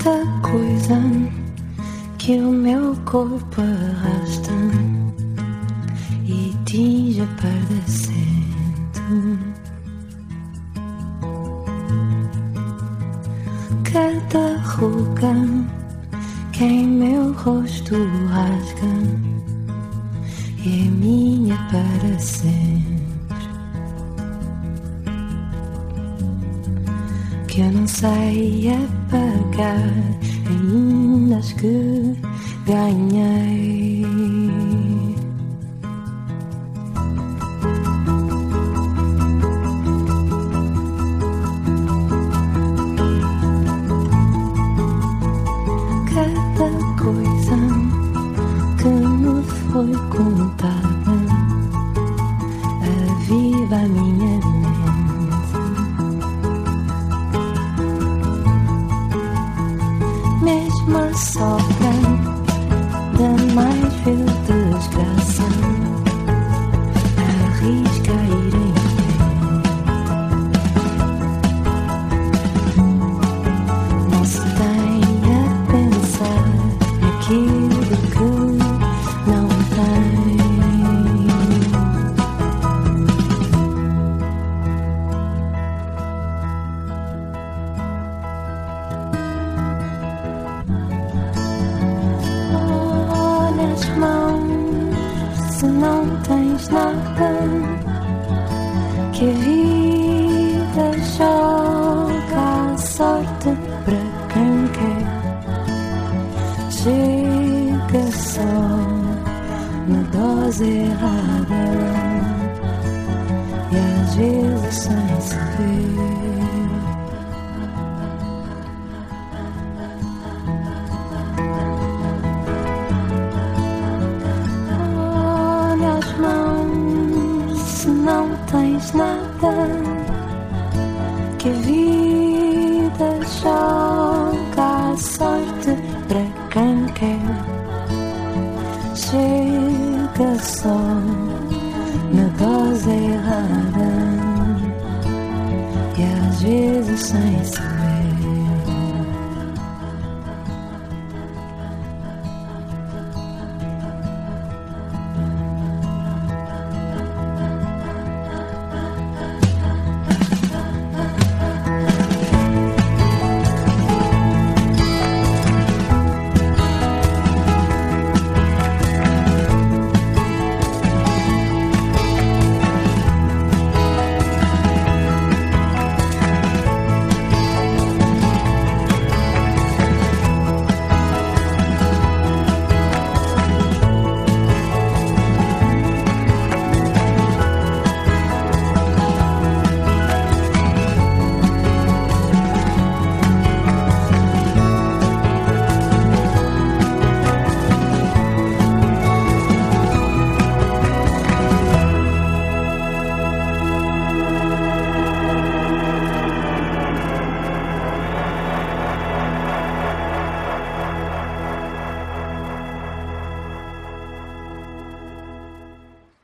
Cada coisa que o meu corpo arrasta e tinge pardecendo. Cada ruga que em meu rosto rasga é minha para sempre. Que eu não sei apagar, ainda as que ganhei. Cada coisa que me foi contada aviva a minha mente. Mesmo a sobra da mais vil desgraça arrisca ir em frente. Não se tem a pensar naquilo que não tem. Olha as mãos, se não tens nada, que a vida joga a sorte para quem quer. Chega só na dose errada e às vezes sem saber. Olha as mãos, se não tens nada, que a vida joga a sorte para quem quer. Chega só na dose errada e às vezes sem saber.